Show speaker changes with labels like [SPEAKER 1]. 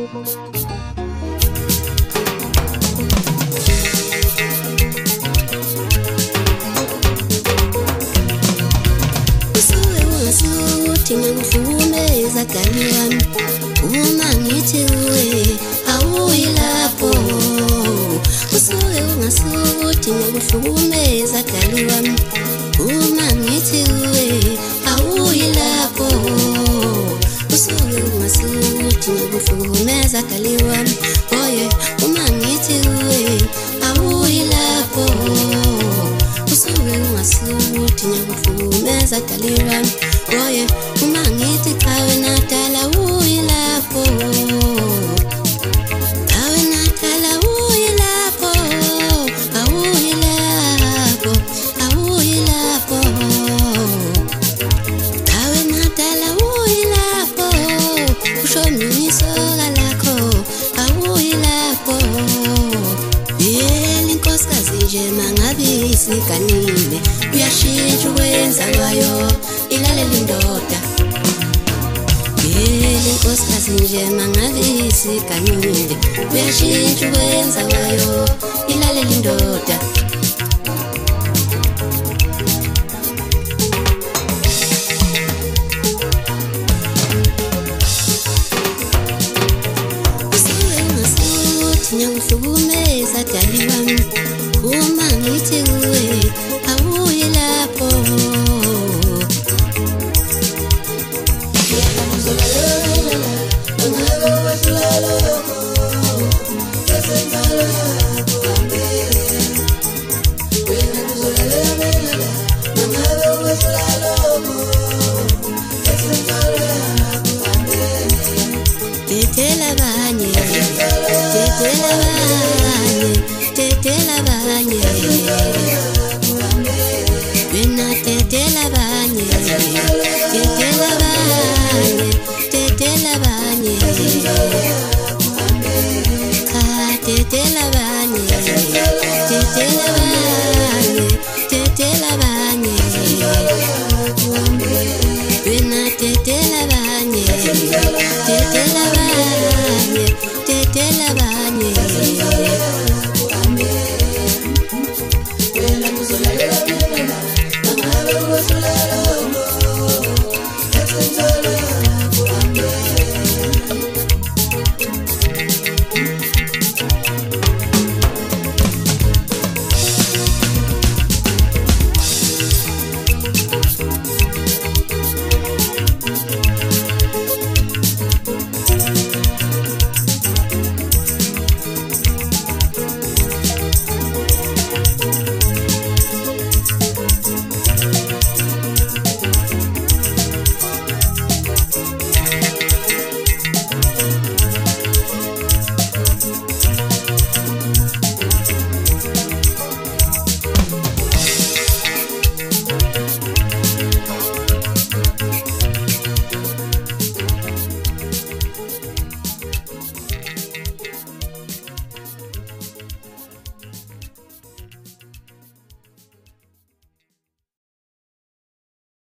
[SPEAKER 1] Ngifumeza kani wami uma ngithiwe awuyilapho usuke ungasuthi ngikuhlukumeza kani wami uma ngithiwe awuyilapho usuke ungasuthi ngikuhlukumeza kani wami oye uma ngithiwe awuyilapho usuke ungasuthi ngikuhlukumeza kani wami oye uma ngithi kawe natala uyilapho kawe natala uyilapho awuyilapho awuyilapho kawe natala uyilapho usho mina isoka lakho awuyilapho yeli nkosikazi nje mangabe isiganile uyashintsha ukwenza kwayo ilalela indoda yeli nkosikazi nje mangabe isiganile uyashintsha ukwenza kwayo ilalela indoda usuke ungasuthi ngikuhlukumeza dali wami uma ngithi kuwe awuyilapho tetela banye tetela banye wena tetela banye tetela banye tetela banye tetela banye tetela